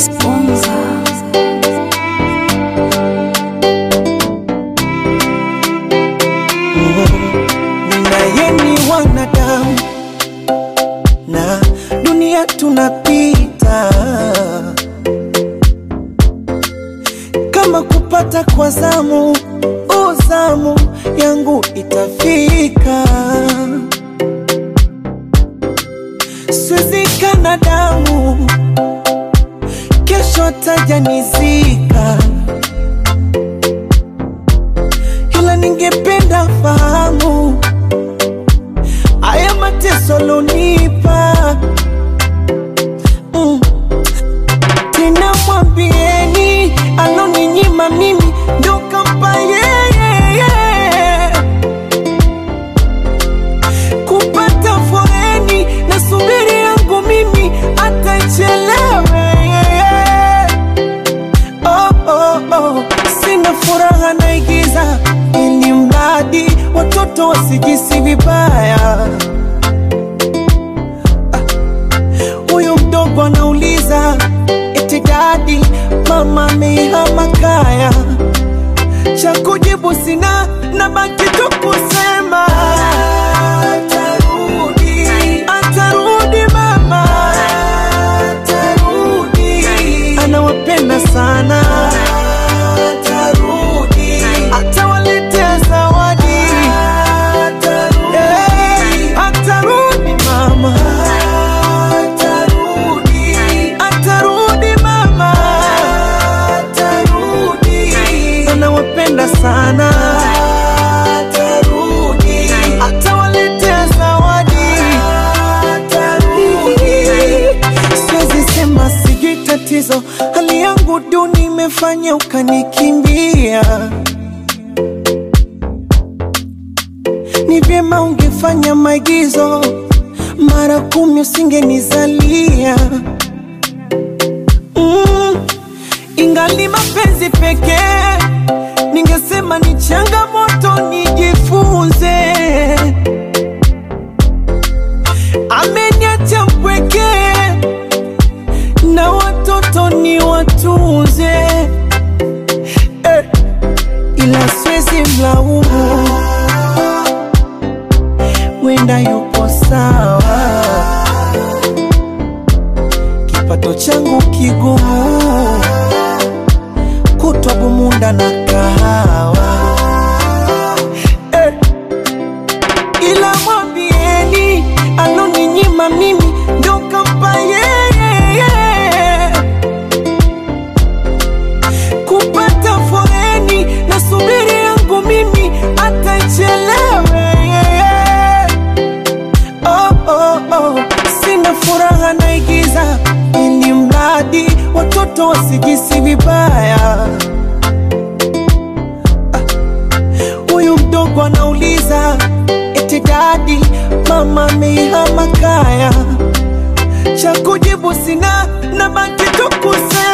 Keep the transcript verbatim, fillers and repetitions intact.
Ninayeni wanadamu na dunia tunapita, kama kupata kwa zamu, uzamu yangu itafika. Siwezi kana damu, kesho tajanizika, ila ningependa fahamu haya mateso lonipa. mm. Tena mwambieni aloninyima mimi ndo kampa yeye, kupata foreni na subiri yangu mimi atachelewe. Oh, oh, oh. Sina furaha naigiza ili mradi watoto wasijisi vibaya. Huyu mdogo anauliza eti daddy, mama amehama kaya. Cha kujibu sina, nabaki tu kusema atarudi, atarudi mama, atarudi, anawapenda sana. Atarudi, atawaletea zawadi. Atarudi, hey, atarudi mama, atarudi, atarudi mama, atarudi, anawapenda sana. Atarudi, atawaletea zawadi. Atarudi, siwezi sema sijui tatizo, hali yangu duni imefanya ukanikimbia. Ni vyema ungefanya maigizo mara kumi, usingenizalia. mm. Ingali mapenzi pekee, ningesema ni changamoto nijifunze. Ameniacha mpweke na watoto ni watunze, eh, ila siwezi mlaumu, wenda yupo sawa. Kipato changu kigumu, kutwa bumunda na kahawa, eh, ila mwambieni aloninyima mimi ndo kampa yeye, kupata foreni na subiri yangu mimi atachelewe. Oh, oh, oh. Sina furaha naigiza ili mradi watoto wasijisi vibaya. Huyu ah, mdogo anauliza eti daddy, mama amehama kaya. Cha kujibu sina, nabaki tu kusema